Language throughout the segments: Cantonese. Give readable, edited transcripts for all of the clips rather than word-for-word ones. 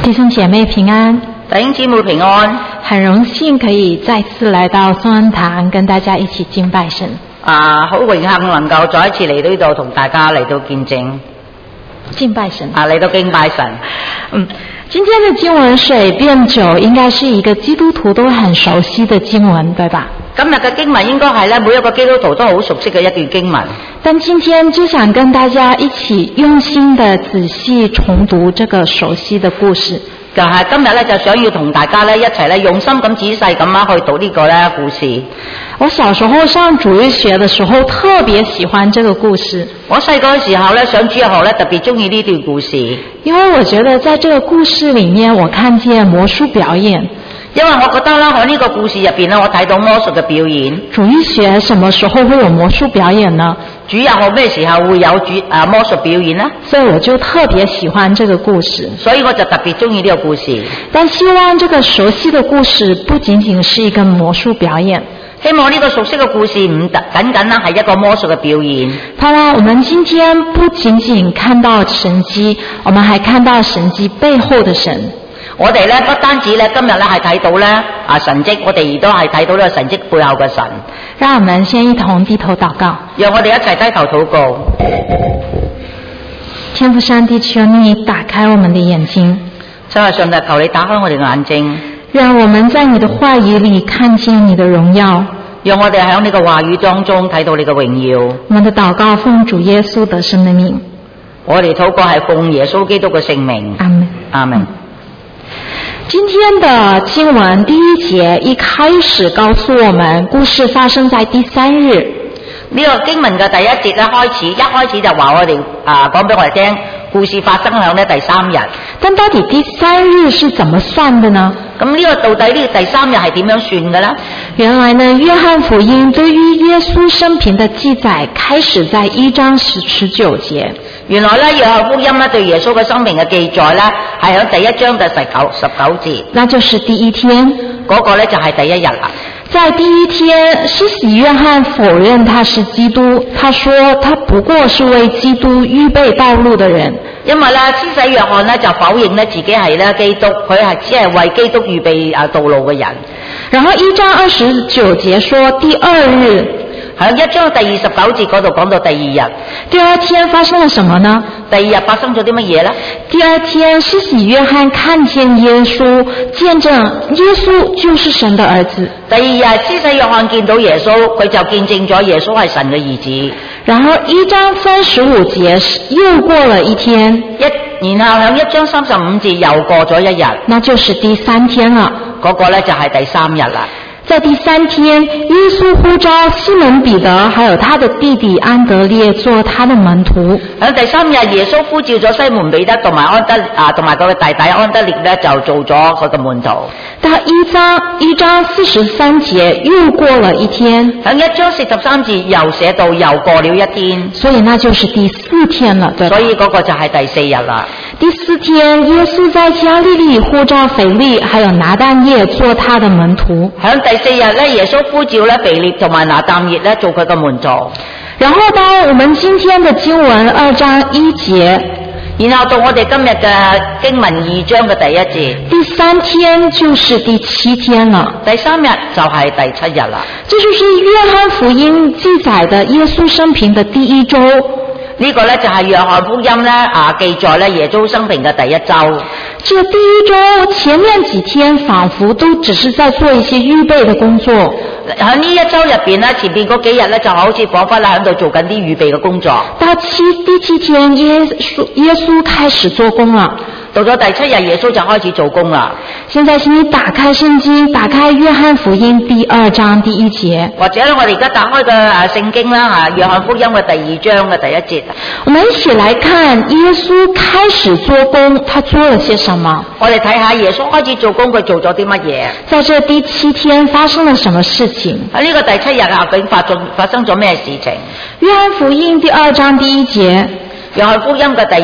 弟兄姐妹平安， 弟兄姊妹平安。 很荣幸可以再次来到颂恩堂，跟大家一起敬拜神。 好榮幸能夠再一次嚟到呢度同大家嚟到見證敬拜神嚟到敬拜神。 今天的經文水變酒應該是一個基督徒都很熟悉的經文，對吧？ 今日嘅經文應該係咧每一個基督徒都好熟悉嘅一段經文。 但今天就想跟大家一起用心的仔細重讀這個熟悉的故事。 就係今日咧就想要同大家咧一齊咧用心咁仔細咁樣去讀呢個咧故事。 我小時候上主日學的時候特別喜歡這個故事。我細個嘅時候咧上主日學咧特別中意呢段故事， 因為我覺得在這個故事裡面我看見魔術表演。 因為我覺得啦喺呢個故事入邊咧我睇到魔術嘅表演。 主日學什麼時候會有魔術表演呢？ 主日學咩時候會有魔術表演呢？ 所以我就特別喜歡這個故事， 所以我就特別中意呢個故事。 但希望這個熟悉的故事不僅僅是一個魔術表演， 希望呢個熟悉嘅故事唔僅僅啦係一個魔術嘅表演。 當然我們今天不僅僅看到神蹟，我們還看到神蹟背後的神。 我哋咧不單止咧今日咧係睇到咧神蹟，我哋亦都係睇到呢個神蹟背後嘅神。 讓我們先一同低頭禱告。 讓我哋一齊低頭禱告。 天父上帝，求你打開我們的眼睛。 親愛上帝，求你打開我哋嘅眼睛， 讓我們在你的話語裡看見你的榮耀。 讓我哋喺你嘅話語當中睇到你嘅榮耀。 我們的禱告奉主耶穌得勝的名。 我哋禱告係奉耶穌基督嘅聖名。 阿門。 阿門。 今天的經文第一節一開始告訴我們，故事發生在第三日。 呢個經文嘅第一節咧一開始就話我哋講俾我哋聽，故事發生喺呢第三日。 但到底第三日是怎麼算的呢？ 咁呢個到底呢個第三日係點樣算嘅呢？ 原來呢，約翰福音對於耶穌生平的記載開始在1章19節。 原來咧約翰福音咧對耶穌嘅生命嘅記載咧係喺第一章嘅19節， 那就是第一天， 嗰個咧就係第一日啦。 在第一天，施洗約翰否認他是基督，他說他不過是為基督預備道路的人。 因為咧施洗約翰咧就否認咧自己係咧基督，佢係只係為基督預備道路嘅人。 然後1章29節說第二日， 喺1章第29節嗰度講到第二日。 第二天發生了什麼呢？ 第二日發生咗啲乜嘢呢？ 第二天，施洗約翰看見耶穌，見證耶穌就是神的兒子。 第二日，施洗約翰見到耶穌，佢就見證咗耶穌係神嘅兒子。 然後1章35節又過了一天， 然後喺1章35節又過咗一日， 那就是第三天了。 嗰個咧就係第三日啦。 在第三天，耶穌呼召西門彼得還有他的弟弟安德烈做他的門徒。 喺第三日，耶穌呼召咗西門彼得同埋同埋佢嘅弟弟安德烈咧，就做咗佢嘅門徒。 到1章43節又過了一天，喺 1章43節又寫到又過了一天， 所以那就是第4天了，對吧？ 所以嗰個就係第4日啦。 第4天，耶穌在加利利呼召腓力還有拿但業做他的門徒。 喺第4日咧，耶穌呼召咧腓力同埋拿但業咧做佢嘅門徒。 然後到我們今天的經文2章1節， 然後到我哋今日嘅經文2章嘅第1節， 第三天就是第7天了， 第3日就係第7日啦。 這就是約翰福音記載的耶穌生平的第1周。 呢個咧就係約翰福音咧記載咧耶穌生平嘅第1周。 這第1周前面幾天仿佛都只是在做一些預備的工作。 喺呢1周入邊咧，前邊嗰幾日咧就好似彷彿喺度做緊啲預備嘅工作。 到第7天，耶穌開始做工了。 到咗第7日，耶穌就開始做工啦。 現在請你打開聖經，打開約翰福音第2章第1節， 或者我哋而家打開嘅聖經啦約翰福音嘅第2章嘅第1節。 我們一起來看耶穌開始做工，他做了些什麼？ 我哋睇下耶穌開始做工，佢做咗啲乜嘢？ 在這第7天發生了什麼事情？ 喺呢個第7日究竟發生咗咩事情？ 約翰福音第2章第1節。 約翰福音嘅第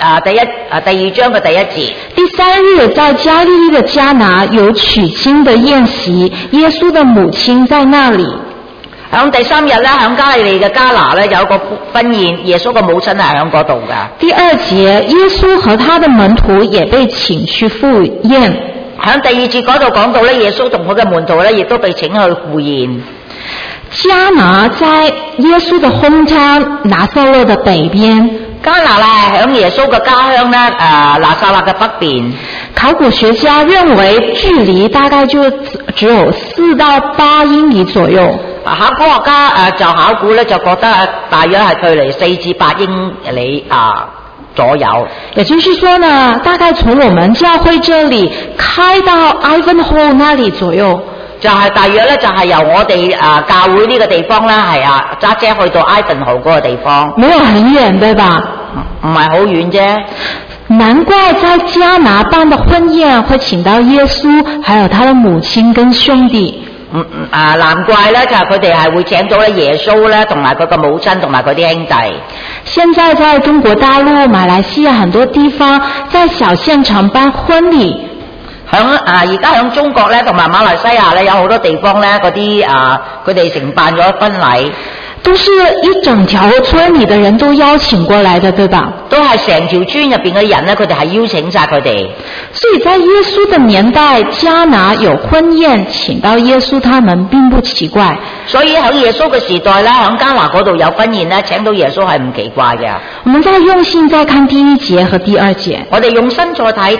2章嘅第1節。 第3日，在加利利的迦拿有娶親的宴席，耶穌的母親在那裡。 響第3日咧，響加利利嘅加拿咧有一個婚宴，耶穌嘅母親係響嗰度噶。 第2節，耶穌和他的門徒也被請去赴宴。 響第2節嗰度講到咧，耶穌同佢嘅門徒咧亦都被請去赴宴。 加拿在耶穌的hometown拿撒勒的北邊。 加拿咧係響耶穌嘅家鄉咧，拿撒勒嘅北邊。 考古學家認為距離大概就只有4到8英里左右。 考古學家就考古咧就覺得大約係距離4至8英里左右。 也就是說呢，大概從我們教會這裡開到 Ivanhoe 那裡左右。 就係大約咧，就係由我哋教會呢個地方咧，係揸車去到 Ivanhoe 嗰個地方。 沒有很遠，對吧？ 唔係好遠啫。 難怪在加拿辦的婚宴會請到耶穌，還有他的母親跟兄弟。 難怪咧，就係佢哋係會請到咧耶穌咧，同埋佢個母親同埋佢啲兄弟。 現在在中國大陸、馬來西亞很多地方，在小縣城辦婚禮。 而家響中國咧，同埋馬來西亞咧，有好多地方咧，嗰啲佢哋承辦咗婚禮， 都是一整條村裡的人都邀請過來的，對吧？ 都係成條村入邊嘅人咧，佢哋係邀請晒佢哋。 所以在耶穌的年代，加拿有婚宴請到耶穌，他們並不奇怪。 所以喺耶穌嘅時代咧，喺加拿嗰度有婚宴咧，請到耶穌係唔奇怪嘅。 我們再用心再看第1節和第2節。 我哋用心再睇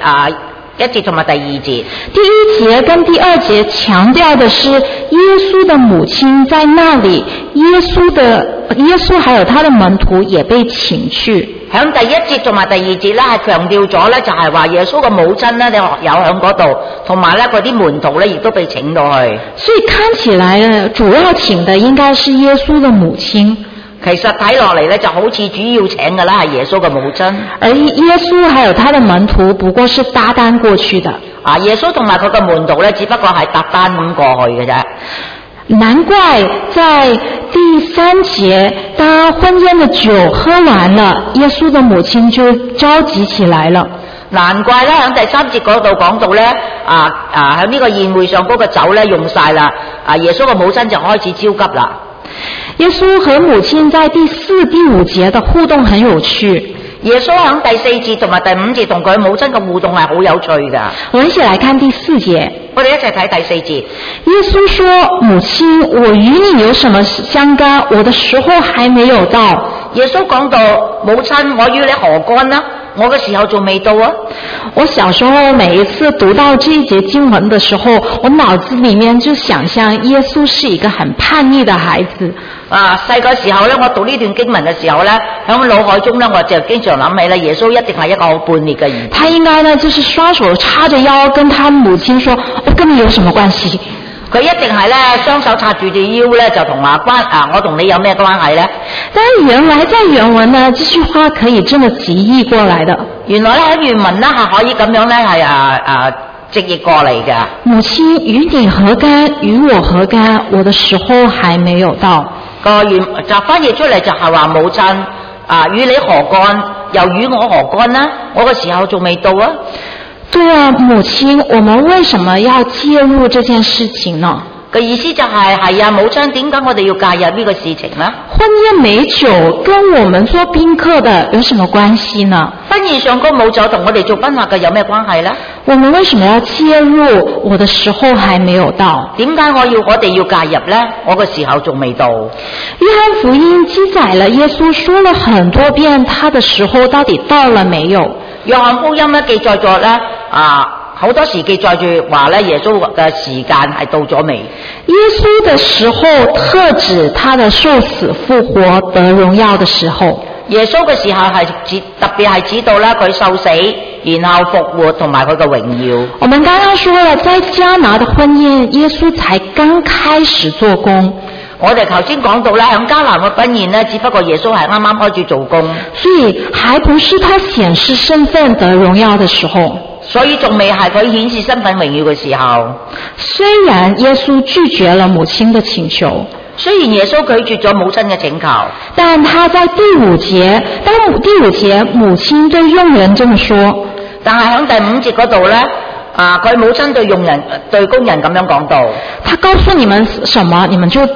1節同埋第2節。 第1節跟第2節強調的是耶穌的母親在那裡，耶穌還有他的門徒也被請去。 響第1節同埋第2節咧，係強調咗咧，就係話耶穌嘅母親咧有響嗰度，同埋咧嗰啲門徒咧亦都被請到去。 所以看起來呢，主要請的應該是耶穌的母親。 其實睇落嚟咧，就好似主要請嘅啦係耶穌嘅母親， 而耶穌還有他的門徒不過是搭單過去的。 耶穌同埋佢嘅門徒咧，只不過係搭單咁過去嘅啫。 難怪在第3節，當婚宴的酒喝完了，耶穌的母親就着急起來了。 難怪咧，喺第3節嗰度講到咧，喺呢個宴會上嗰個酒咧用晒啦，耶穌嘅母親就開始焦急啦。 耶穌和母親在第4、第5節的互動很有趣。 耶穌喺第4節同埋第5節同佢母親嘅互動係好有趣噶。 我們一起來看第4節。 我哋一齊睇第4節。 耶穌說：母親，我與你有什麼相干？我的時候還沒有到。 耶穌講到：母親，我與你何干呢？我嘅時候仲未到啊！ 我小時候每一次讀到這一節經文的時候，我腦子裡面就想象耶穌是一個很叛逆的孩子。 細個時候咧，我讀呢段經文嘅時候咧，喺我腦海中咧，我就經常諗起咧，耶穌一定係一個好叛逆嘅兒子。 他應該呢，就是雙手叉着腰，跟他母親說：我跟你有什麼關係？ 佢一定係咧雙手叉住條腰咧，就同話我同你有咩關係咧？ 但原來在原文呢，這句話可以這麼直譯過來的。 原來咧喺原文咧係可以咁樣咧係直譯過嚟嘅。 母親，與你何干？與我何干？我的時候還沒有到。個原就翻譯出嚟就係話母親與你何干？又與我何干呢？我嘅時候仲未到啊！ 對啊，母親，我們為什麼要介入這件事情呢？ 個意思就係母親，點解我哋要介入呢個事情呢？ 婚宴美酒跟我們做賓客的有什麼關係呢？ 婚宴上高冇酒同我哋做賓客嘅有咩關係呢？ 我們為什麼要介入？我的時候還沒有到。 點解我哋要介入呢？我嘅時候仲未到。 約翰福音記載了耶穌說了很多遍，他的時候到底到了沒有？ 約翰福音咧記載咗咧好多時記載住話咧耶穌嘅時間係到咗未？ 耶穌的時候特指他的受死復活得榮耀的時候。 耶穌嘅時候係特別係指到咧佢受死，然後復活同埋佢嘅榮耀。 我們剛剛說了，在迦拿的婚宴，耶穌才剛開始做工。 我哋頭先講到咧，喺迦拿嘅婚宴咧，只不過耶穌係啱啱開始做工， 所以還不是他顯示身份得榮耀的時候。 所以仲未係佢顯示身份榮耀嘅時候。 雖然耶穌拒絕了母親的請求， 雖然耶穌拒絕咗母親嘅請求， 但他在第五節母親對傭人這麼說。 但係喺第5節嗰度咧，佢母親對工人咁樣講到， 他告訴你們什麼，你們就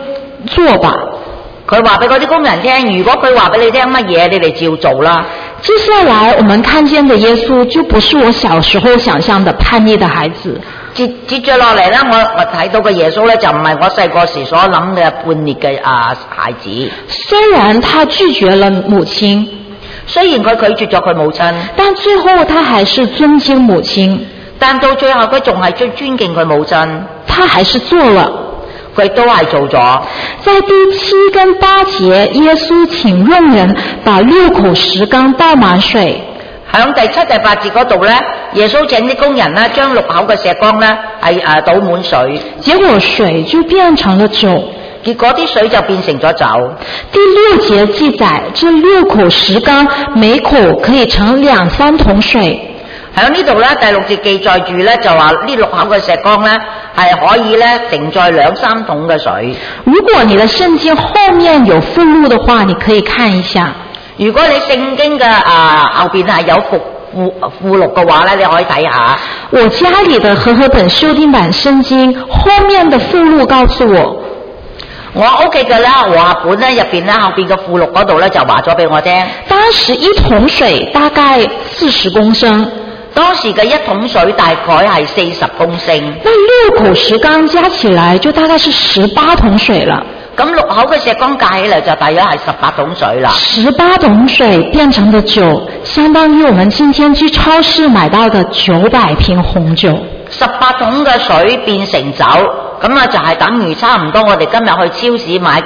做吧。 佢話俾嗰啲工人聽，如果佢話俾你聽乜嘢，你哋照做啦。 接下來我們看見的耶穌就不是我小時候想象的叛逆的孩子。 接着落嚟咧，我睇到嘅耶穌咧就唔係我細個時所諗嘅叛逆嘅孩子。 雖然他拒絕了母親， 雖然佢拒絕咗佢母親， 但最後他還是尊敬母親。 但到最後佢仲係最尊敬佢母親， 他還是做了。 佢都係做咗。 在第7跟8節，耶穌請傭人把6口石缸倒滿水。 響第7、第8節嗰度咧，耶穌請啲工人咧將6口嘅石缸咧係倒滿水， 結果水就變成了酒。 結果啲水就變成咗酒。 第6節記載，這6口石缸每口可以盛2、3桶水。 喺呢度咧，第6節記載住咧就話呢6口嘅石缸咧係可以咧承載2、3桶嘅水。 如果你的聖經後面有附錄的話，你可以看一下。 如果你聖經嘅後邊係有附錄嘅話咧，你可以睇下。 我家裡的和合本修訂版聖經後面的附錄告訴我， 我屋企嘅咧和合本咧入邊咧後邊嘅附錄嗰度咧就話咗俾我聽。 當時1桶水大概40公升。 當時嘅1桶水大概係40公升， 那6口石缸加起來就大概是18桶水了。 咁6口嘅石缸加起嚟就大約係18桶水啦。 18桶水變成的酒，相當於我們今天去超市買到的900瓶紅酒。 18桶嘅水變成酒，咁啊就係等於差唔多我哋今日去超市買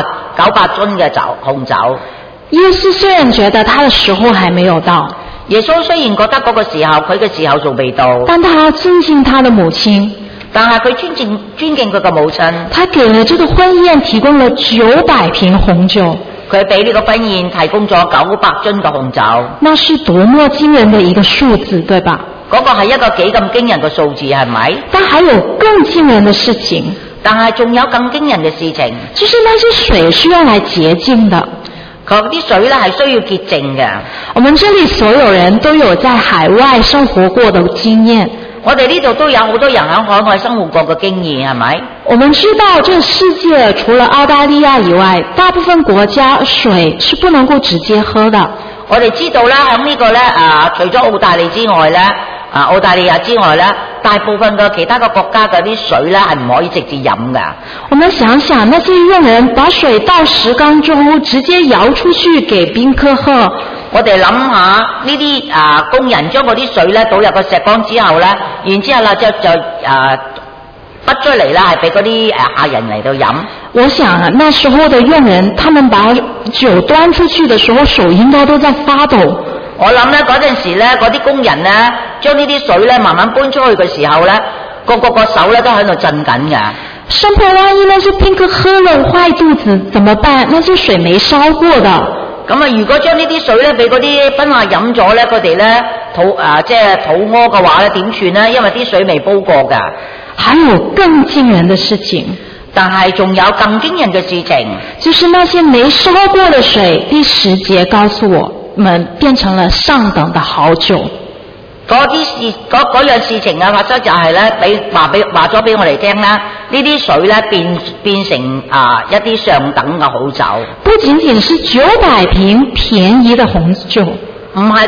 900樽嘅紅酒。 耶穌雖然覺得他的時候還沒有到， 耶穌雖然覺得嗰個時候佢嘅時候仲未到， 但他尊敬他的母親， 但係佢尊敬佢嘅母親。 他給了這個婚宴提供了900瓶紅酒， 佢俾呢個婚宴提供咗900樽嘅紅酒。 那是多麼驚人的一個數字，對吧？ 嗰個係一個幾咁驚人嘅數字，係咪？ 但還有更驚人的事情， 但係仲有更驚人嘅事情， 就是那些水是用來潔淨的。 佢啲水咧係需要潔淨嘅。 我們這裡所有人都有在海外生活過的經驗。 我哋呢度都有好多人喺海外生活過嘅經驗，係咪？ 我們知道，這個世界除了澳大利亞以外，大部分國家水是不能夠直接喝的。 我哋知道咧，喺呢個咧除咗澳大利之外咧，澳大利亞之外咧，大部分嘅其他嘅國家嘅啲水咧係唔可以直接飲噶。 我們想想，那些傭人把水倒石缸中，直接舀出去給賓客喝。 我哋諗下呢啲工人將嗰啲水咧倒入個石缸之後咧，然之後啦就拔出嚟啦，係俾嗰啲客人嚟到飲。 我想那時候的傭人，他們把酒端出去的時候，手應該都在發抖。 我諗咧嗰陣時咧，嗰啲工人咧將呢啲水咧慢慢搬出去嘅時候咧，個手咧都喺度震緊㗎。 生怕萬一那些賓客喝了壞肚子怎麼辦？那些水沒燒過的。 咁啊，如果將呢啲水咧俾嗰啲賓客飲咗咧，佢哋咧肚屙嘅話咧點算咧？因為啲水未煲過㗎。 還有更驚人的事情， 但係仲有更驚人嘅事情， 就是那些沒燒過的水，第10節告訴我們變成了上等的好酒。 嗰樣事情啊，發生就係咧，話咗俾我哋聽啦。呢啲水咧變成一啲上等嘅好酒， 不僅僅是900瓶便宜的紅酒， 唔係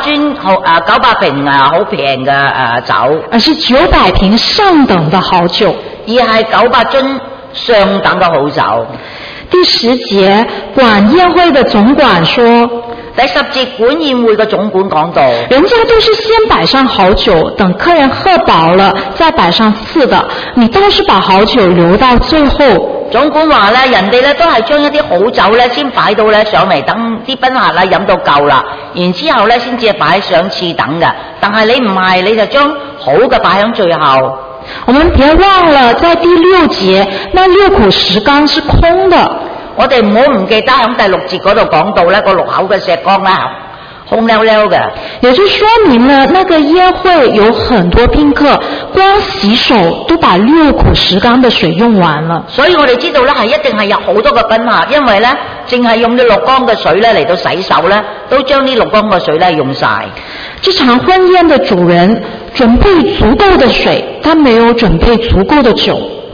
900瓶好平嘅酒， 而是900瓶上等的好酒， 而係900樽上等嘅好酒。 第10節，管宴會的總管說。 第10節管宴會嘅總管講到， 人家都是先擺上好酒，等客人喝飽了再擺上次的，你倒是把好酒留到最後。 總管話咧，人哋咧都係將一啲好酒咧先擺到咧上嚟，等啲賓客啦飲到夠啦，然之後咧先至擺上次等嘅。但係你唔係，你就將好嘅擺喺最後。 我們別忘了，在第6節，那6口石缸是空的。 我哋唔好唔記得喺第6節嗰度講到咧，個6口嘅石缸咧空溜溜嘅， 也就說明了那個宴會有很多賓客，光洗手都把6口石缸的水用完了。 所以我哋知道咧係一定係有好多個賓客，因為咧淨係用呢6缸嘅水咧嚟到洗手咧，都將呢6缸嘅水咧用晒。 這場婚宴的主人準備足夠的水，但沒有準備足夠的酒。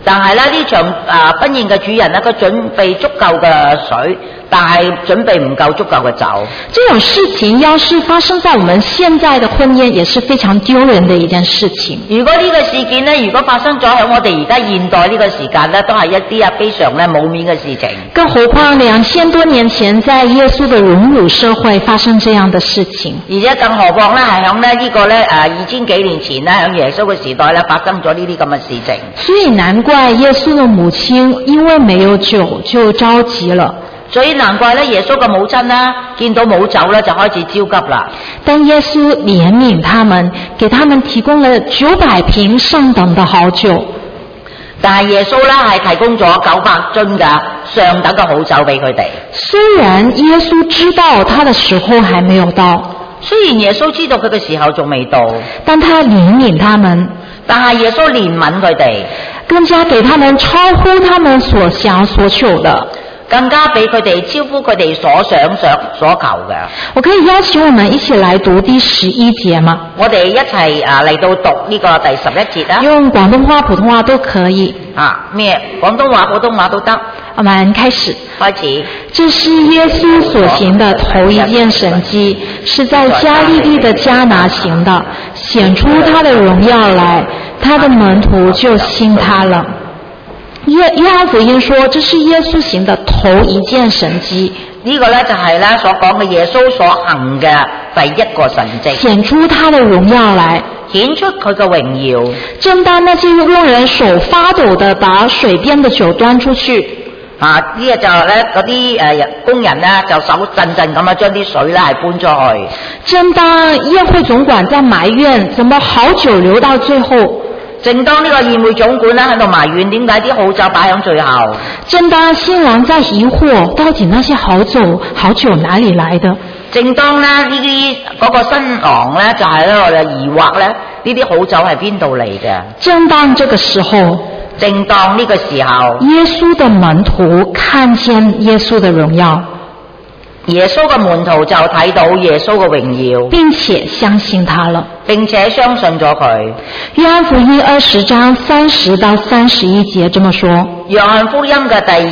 但係咧呢場婚宴嘅主人咧，佢準備足夠嘅水，但係準備唔夠足夠嘅酒。 這種事情要是發生在我們現在的婚宴，也是非常丟人的一件事情。 如果呢個事件咧，如果發生咗喺我哋而家現代呢個時間咧，都係一啲非常咧冇面嘅事情。 更何況2000多年前，在耶穌的榮辱社會發生這樣的事情， 而且更何況咧係響咧呢個咧2000幾年前咧，響耶穌嘅時代咧發生咗呢啲咁嘅事情。 所以難怪耶穌的母親因為沒有酒就着急了。 所以難怪咧，耶穌嘅母親呢，見到冇酒咧，就開始焦急啦。 但耶穌憐憫他們，給他們提供了900瓶上等的好酒。 但係耶穌咧係提供咗900樽嘅上等嘅好酒俾佢哋。 雖然耶穌知道他的時候還沒有到， 雖然耶穌知道佢嘅時候仲未到， 但他憐憫他們， 但係耶穌憐憫佢哋， 更加給他們超乎他們所想所求的。 更加俾佢哋超乎佢哋所想所求嘅。 我可以邀請我們一起來讀第11節嗎？ 我哋一齊嚟到讀呢個第11節啦。 用廣東話、普通話都可以。 咩？廣東話、普通話都得。 我們開始。這是耶穌所行的頭一件神蹟，是在加利利的迦拿行的，顯出他的榮耀來，他的門徒就信他了。約翰福音說，這是耶穌行的頭一件神蹟。 呢個呢就係呢所講嘅耶穌所行嘅第一個神蹟， 顯出他的榮耀來， 顯出佢嘅榮耀。 正當那些傭人手發抖地把水邊的酒端出去， 呢個就係咧嗰啲工人呢就手震震咁樣將啲水呢係搬出去。 正當宴會總管在埋怨怎麼好酒留到最後， 正當呢個宴會總管咧喺度埋怨點解啲好酒擺喺最後， 正當新郎在疑惑到底那些好酒哪裡來的， 正當咧呢啲嗰個新郎咧就係咧我哋疑惑咧呢啲好酒係邊度嚟嘅。 正當這個時候， 正當呢個時候， 耶穌的門徒看見耶穌的榮耀， 耶穌嘅門徒就睇到耶穌嘅榮耀， 並且相信他了， 並且相信咗佢。 約翰福音20章30到31節這麼說。 約翰福音嘅第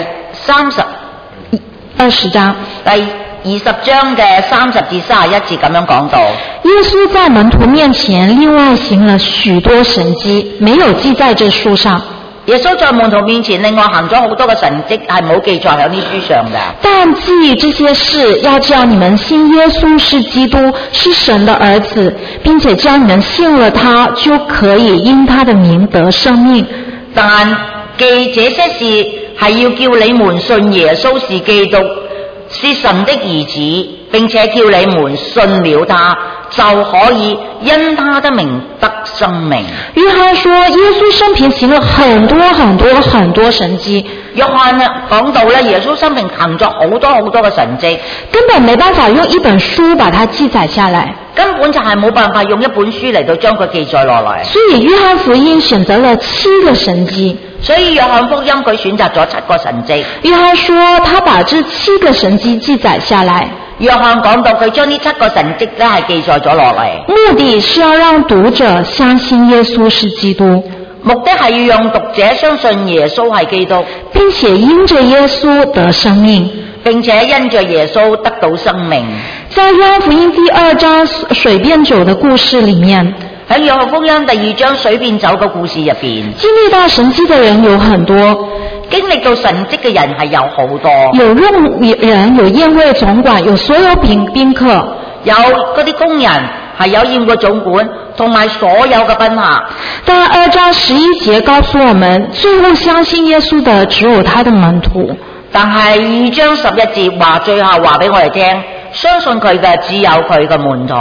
20章第20章嘅30至31節咁樣講到， 耶穌在門徒面前另外行了許多神蹟，沒有記在這書上。 耶穌在門徒面前另外行咗好多嘅神蹟，係冇記載喺呢書上嘅。 但記這些事，要叫你們信耶穌是基督，是神的兒子，並且叫你們信了他，就可以因他的名得生命。 但記這些事，係要叫你們信耶穌是基督，是神的兒子，並且叫你們信了他，就可以因他的名得生命。 約翰說，耶穌生平行了很多神蹟。 約翰講到咧，耶穌生平行咗好多嘅神蹟， 根本沒辦法用一本書把它記載下來， 根本就係冇辦法用一本書嚟到將佢記載落嚟。 所以約翰福音選擇了7個神蹟。 所以約翰福音佢選擇咗7個神蹟。 約翰說，他把這7個神蹟記載下來。 約翰講到佢將呢7個神蹟咧係記載咗落嚟， 目的是要讓讀者相信耶穌是基督， 目的係要讓讀者相信耶穌係基督， 並且因着耶穌得生命， 並且因着耶穌得到生命。 在約翰福音第2章水變酒的故事裡面， 喺約翰福音第2章水變酒嘅故事入邊， 經歷到神蹟的人有很多， 經歷到神蹟嘅人係有好多， 有傭人，有宴會總管，有所有賓客， 有嗰啲工人，係有宴會總管，同埋所有嘅賓客。 但2章11節告訴我們，最後相信耶穌的只有他的門徒。 但係2章11節話，最後話俾我哋聽，相信佢嘅只有佢嘅門徒。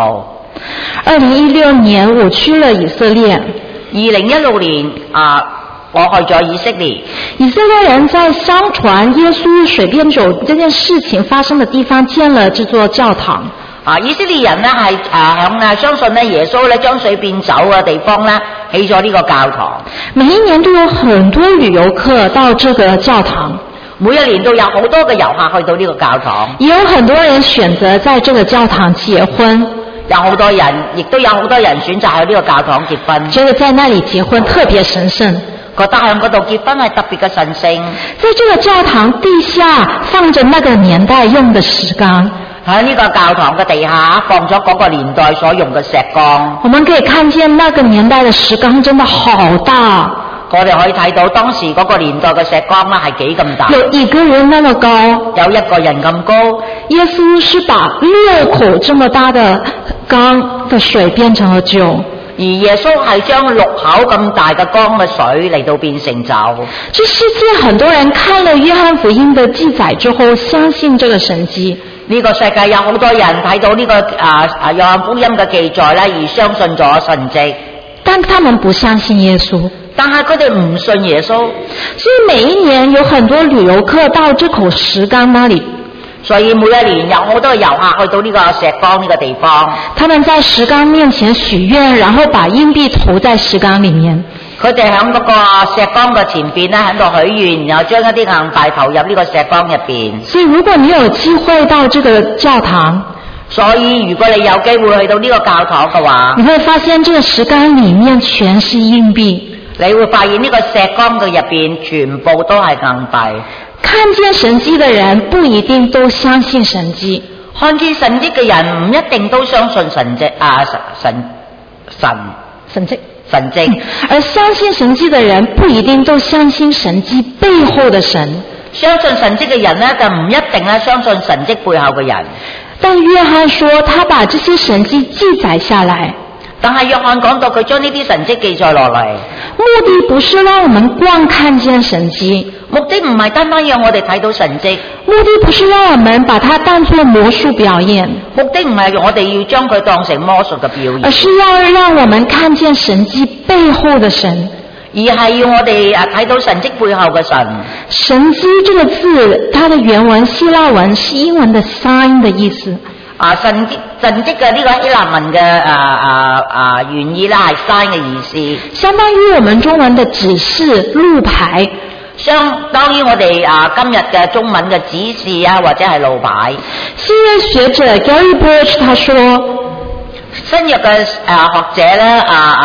2016年我去了以色列。 2016年我去咗以色列。 以色列人在相傳耶穌水變酒這件事情發生的地方建了這座教堂。 以色列人呢係相信呢耶穌呢將水變酒嘅地方呢起咗呢個教堂。 每一年都有很多旅遊客到這個教堂。 每一年都有好多嘅遊客去到呢個教堂。 也有很多人選擇在這個教堂結婚。 有好多人，亦都有好多人選擇喺呢個教堂結婚。 覺得在那裡結婚特別神聖。 覺得喺嗰度結婚係特別嘅神聖。 在這個教堂地下放着那個年代用的石缸， 喺呢個教堂嘅地下放咗嗰個年代所用嘅石缸。 我們可以看見那個年代的石缸真的好大， 我哋可以睇到當時嗰個年代嘅石缸咧係幾咁大， 有一個人那麼高， 有一個人咁高。 耶穌是把6口這麼大的缸的水變成了酒， 而耶穌係將6口咁大嘅缸嘅水嚟到變成酒。 這世界很多人看了約翰福音的記載之後，相信這個神蹟。 呢個世界有好多人睇到呢個約翰福音嘅記載咧，而相信咗神蹟， 但他們不相信耶穌， 但係佢哋唔信耶穌。 所以每一年有很多旅遊客到這口石缸那裡， 所以每一年有好多遊客去到呢個石缸呢個地方， 他們在石缸面前許願，然後把硬幣投在石缸裡面。 佢哋喺嗰個石缸嘅前邊咧喺度許願，然後將一啲硬幣投入呢個石缸入邊。 所以如果你有機會到這個教堂， 所以如果你有機會去到呢個教堂嘅話， 你會發現這個石缸裡面全是硬幣， 你會發現呢個石缸嘅入邊全部都係硬幣。 看見神蹟的人不一定都相信神蹟， 看見神蹟嘅人唔一定都相信神蹟神蹟， 而相信神蹟的人不一定都相信神蹟背後的神。 相信神蹟嘅人呢，就唔一定咧相信神蹟背後嘅人。 但約翰說他把這些神蹟記載下來， 但係約翰講到佢將呢啲神蹟記載落嚟， 目的不是讓我們光看見神蹟， 目的唔係單單讓我哋睇到神蹟， 目的不是讓我們把它當作魔術表演， 目的唔係我哋要將佢當成魔術嘅表演， 而是要讓我們看見神蹟背後的神， 而係要我哋睇到神蹟背後嘅神。 神蹟這個字，它的原文希臘文是英文的 sign 的意思。 神蹟嘅呢個希臘文嘅原意咧係 sign 嘅意思， 相當於我們中文的指示、路牌， 相當於我哋今日嘅中文嘅指示或者係路牌。 新約學者 Gary Birch 他說， 新約嘅學者咧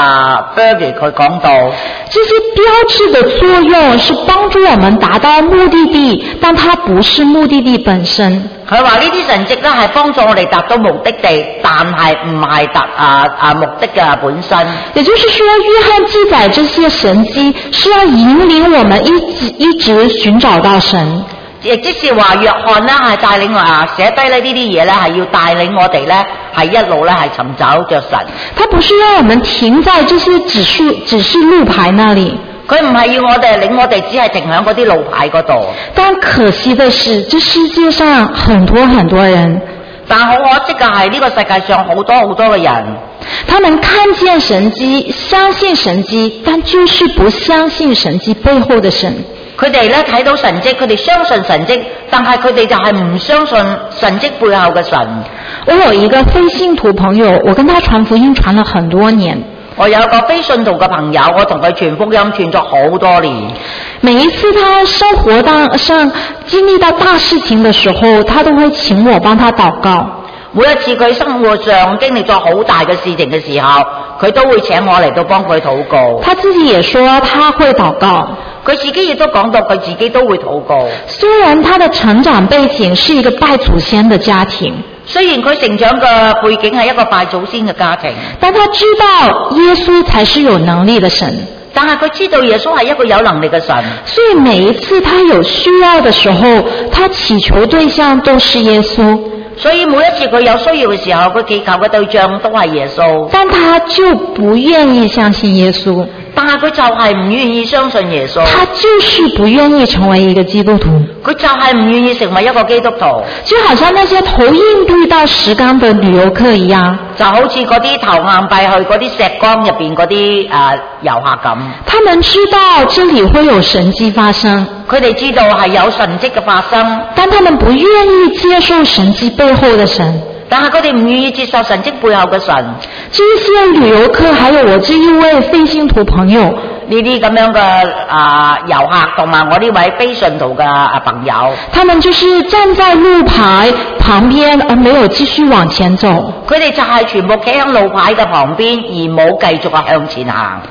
Berger 佢講到， 這些標誌的作用是幫助我們達到目的地，但它不是目的地本身。 佢話呢啲神蹟咧係幫助我哋達到目的地，但係唔係目的嘅本身。 也就是說，約翰記載這些神蹟是要引領我們一直尋找到神。 亦即是話，約翰咧係帶領寫低呢啲嘢咧，係要帶領我哋咧係一路咧係尋找着神。 他不是讓我們停在這些指示路牌那裡， 佢唔係要我哋領我哋只係停喺嗰啲路牌嗰度。 但可惜的是，這世界上很多很多人， 但好可惜嘅係呢個世界上好多好多嘅人， 他們看見神蹟，相信神蹟，但就是不相信神蹟背後的神。 佢哋咧睇到神蹟，佢哋相信神蹟，但係佢哋就係唔相信神蹟背後嘅神。 我有一個非信徒朋友，我跟他傳福音傳了很多年。 我有一個非信徒嘅朋友，我同佢傳福音傳咗好多年。 每一次他生活上經歷到大事情的時候，他都會請我幫他禱告。 每一次佢生活上經歷咗好大嘅事情嘅時候，佢都會請我嚟到幫佢禱告。 他自己也說他會禱告， 佢自己亦都講到佢自己都會禱告。 雖然他的成長背景是一個拜祖先的家庭， 雖然佢成長嘅背景係一個拜祖先嘅家庭， 但他知道耶穌才是有能力的神。 但係佢知道耶穌係一個有能力嘅神， 所以每一次他有需要的時候，他祈求對象都是耶穌。 所以每一次佢有需要嘅時候，佢祈求嘅對象都係耶穌。 但他就不願意相信耶穌， 但係佢就係唔願意相信耶穌。 他就是不願意成為一個基督徒， 佢就係唔願意成為一個基督徒。 就好像那些投硬幣到石缸的旅遊客一樣， 就好似嗰啲投硬幣去嗰啲石缸入邊嗰啲遊客咁。 他們知道這裡會有神蹟發生， 佢哋知道係有神蹟嘅發生， 但他們不願意接受神蹟背後的神。 但係佢哋唔願意接受神蹟背後嘅神。 這些旅遊客，還有我這一位非信徒朋友， 呢啲咁樣嘅遊客同埋我呢位非信徒嘅朋友， 他們就是站在路牌旁邊而沒有繼續往前走。 佢哋就係全部企喺路牌嘅旁邊而冇繼續向前行。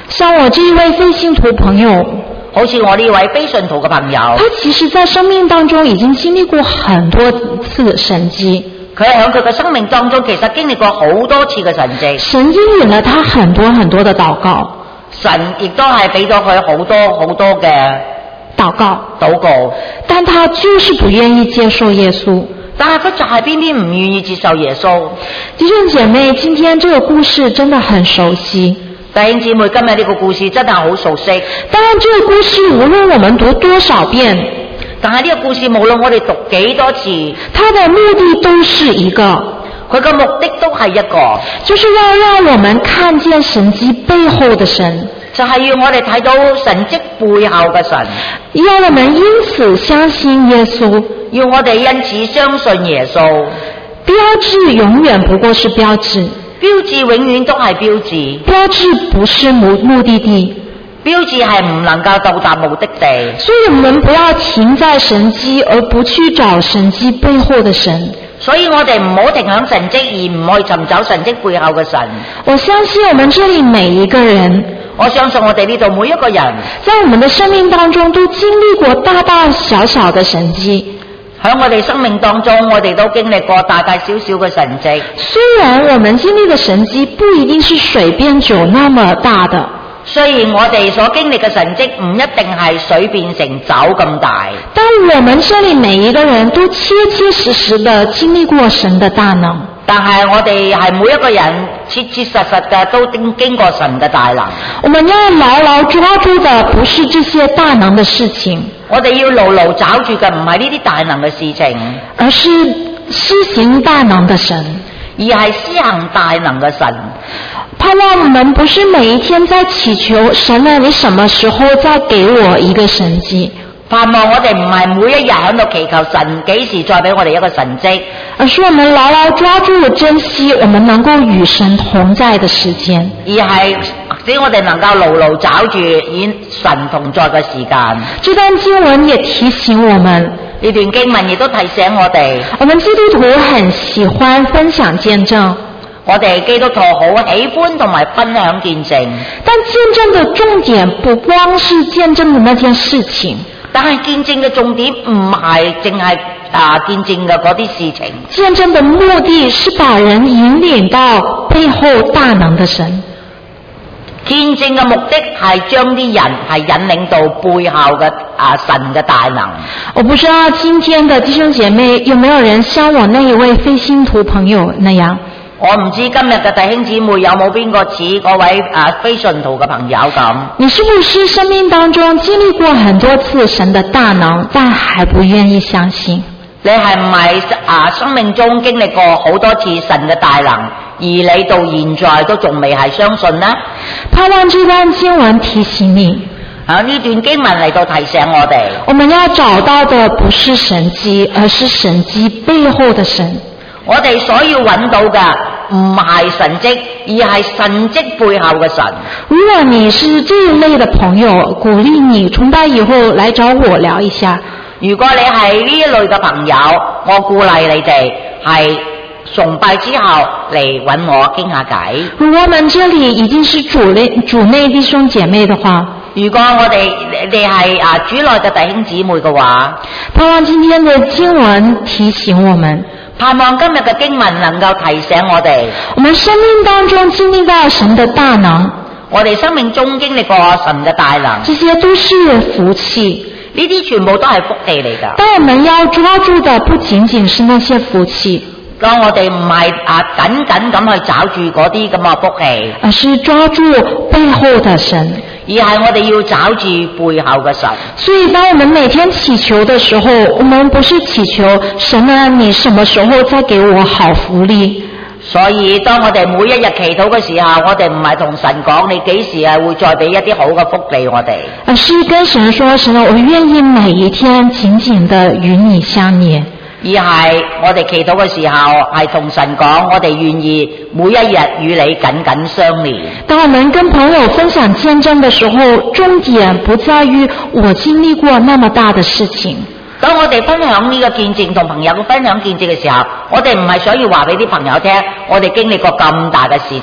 像我这一位非信徒朋友， 好似我呢位非信徒嘅朋友， 他其實在生命當中已經經歷過很多次神蹟， 佢喺佢嘅生命當中其實經歷過好多次嘅神蹟， 神應允了他很多很多的禱告， 神亦都係俾咗佢好多好多嘅禱告，但他就是不願意接受耶穌。 但係佢就係偏偏唔願意接受耶穌。 弟兄姐妹，今天這個故事真的很熟悉。 弟兄姊妹，今日呢個故事真係好熟悉。 當然，這個故事無論我們讀多少遍， 但係呢個故事無論我哋讀幾多次， 它的目的都是一個， 佢嘅目的都係一個， 就是要讓我們看見神蹟背後的神， 就係要我哋睇到神蹟背後嘅神， 要我們因此相信耶穌， 要我哋因此相信耶穌。 標誌永遠不過是標誌， 標誌永遠都係標誌， 標誌不是目的地， 標誌係唔能夠到達目的地。 所以我們不要停在神蹟，而不去找神蹟背後的神。 所以我哋唔好停響神蹟，而唔去尋找神蹟背後嘅神。 我相信我們這裏每一個人， 我相信我哋呢度每一個人， 在我們的生命當中都經歷過大大小小的神蹟。 喺我哋生命當中，我哋都經歷過大大小小嘅神蹟。 雖然我們經歷的神蹟不一定是水變酒那麼大的， 雖然我哋所經歷嘅神蹟唔一定係水變成酒咁大， 但我們這裏每一個人都切切實實的經歷過神的大能。 但係我哋係每一個人切切實實嘅都經過神嘅大能。 我們要牢牢抓住的不是這些大能的事情， 我哋要牢牢抓住嘅唔係呢啲大能嘅事情， 而是施行大能的神， 而係施行大能嘅神。 盼望我們不是每一天在祈求神啊，你什麼時候再給我一個神蹟？ 盼望我哋唔係每一日喺度祈求神幾時再俾我哋一個神蹟， 而是我們牢牢抓住珍惜我們能夠與神同在的時間， 而係使我哋能夠牢牢抓住與神同在嘅時間。 這段經文也提醒我們， 呢段經文亦都提醒我哋， 我們基督徒很喜歡分享見證， 我哋基督徒好喜歡同埋分享見證， 但見證的重點不光是見證的那件事情， 但係見證嘅重點唔係淨係見證嘅嗰啲事情， 見證的目的是把人引領到背後大能的神。 見證嘅目的係將啲人係引領到背後嘅神嘅大能。 我不知道今天的弟兄姐妹有沒有人像我那一位非信徒朋友那樣， 我唔知今日嘅弟兄姊妹有冇邊個似嗰位非信徒嘅朋友咁？ 你是不是生命當中經歷過很多次神的大能，但還不願意相信？ 你係唔係生命中經歷過好多次神嘅大能，而你到現在都仲未係相信呢？ 盼望這段經文提醒你， 呢段經文嚟到提醒我哋， 我們要找到的不是神蹟，而是神蹟背後的神。 我哋所要揾到嘅唔係神蹟，而係神蹟背後嘅神。 如果你是這一類的朋友，鼓勵你崇拜以後來找我聊一下。 如果你係呢一類嘅朋友，我鼓勵你哋係崇拜之後嚟揾我傾下偈。 如果我們這裏已經是主內弟兄姐妹的話， 如果我哋係主內嘅弟兄姊妹嘅話， 盼望今天的經文提醒我們， 盼望今日嘅經文能夠提醒我哋， 我們生命當中經歷到神的大能， 我哋生命中經歷過神嘅大能， 這些都是福氣。 呢啲全部都係福氣嚟㗎。 但我們要抓住的不僅僅是那些福氣， 當我哋唔係緊緊咁去找住嗰啲咁嘅福氣， 而是抓住背後的神， 而係我哋要找住背後嘅神。 所以當我們每天祈求的時候，我們不是祈求神啊，你什麼時候再給我好福利？ 所以當我哋每一日祈禱嘅時候，我哋唔係同神講你幾時會再俾一啲好嘅福利我哋， 而是跟神說，神啊，我願意每一天緊緊地與你相連。 而係我哋祈禱嘅時候係同神講，我哋願意每一日與你緊緊相連。 當我們跟朋友分享見證的時候，重點不在於我經歷過那麼大的事情。 當我哋分享呢個見證，同朋友分享見證嘅時候，我哋唔係想要話俾啲朋友聽，我哋經歷過咁大嘅事情。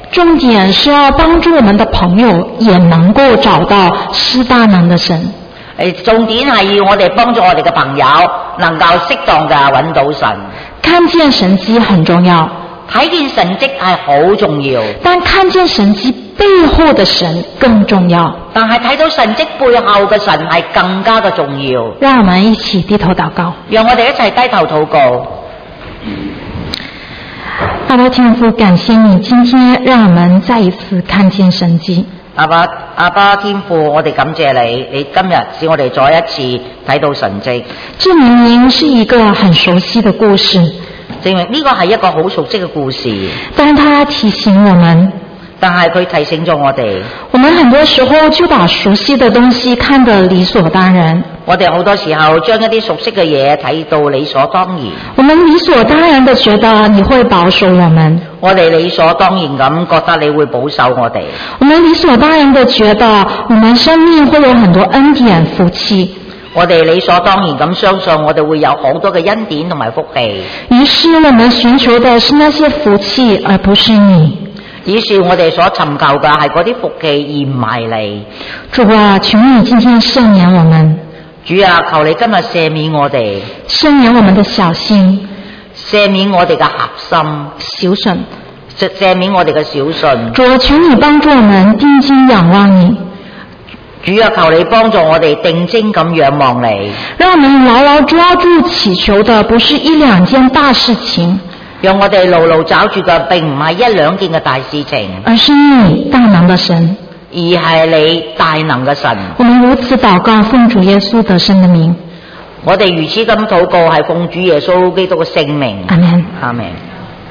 重點是要幫助我們的朋友也能夠找到施大能的神。 重點係要我哋幫助我哋嘅朋友能夠適當嘅揾到神。 看見神蹟很重要， 睇見神蹟係好重要， 但看見神蹟背後的神更重要。 但係睇到神蹟背後嘅神係更加嘅重要。 讓我們一起低頭禱告。 讓我哋一齊低頭禱告。 阿爸天父，感謝你今天讓我們再一次看見神蹟。 阿爸天父，我哋感謝你，你今日使我哋再一次睇到神蹟。 這明明是一個很熟悉的故事， 證明呢個係一個好熟悉嘅故事， 但它提醒我們， 但係佢提醒咗我哋， 我們很多時候就把熟悉的東西看得理所當然。 我哋好多時候將一啲熟悉嘅嘢睇到理所當然。 我們理所當然地覺得你會保守我們， 我哋理所當然咁覺得你會保守我哋。 我們理所當然地覺得我們生命會有很多恩典福氣。 我哋理所當然咁相信我哋會有好多嘅恩典同埋福氣。 於是我們尋求的是那些福氣，而不是你。 於是我哋所尋求嘅係嗰啲福氣，而唔係你。 主啊，求你今天赦免我們。 主啊，求你今日赦免我哋， 赦免我們的小心， 赦免我哋嘅狹心， 小信， 赦免我哋嘅小信。 主啊，求你幫助我們定睛仰望你。 主啊，求你幫助我哋定睛咁仰望你， 讓我們牢牢抓住祈求的不是一兩件大事情， 讓我哋牢牢抓住嘅並唔係一兩件嘅大事情， 而是你大能的神， 而係你大能嘅神。 我們如此禱告，奉主耶穌得勝的名。 我哋如此咁禱告，係奉主耶穌基督嘅聖名。 阿們。 阿們。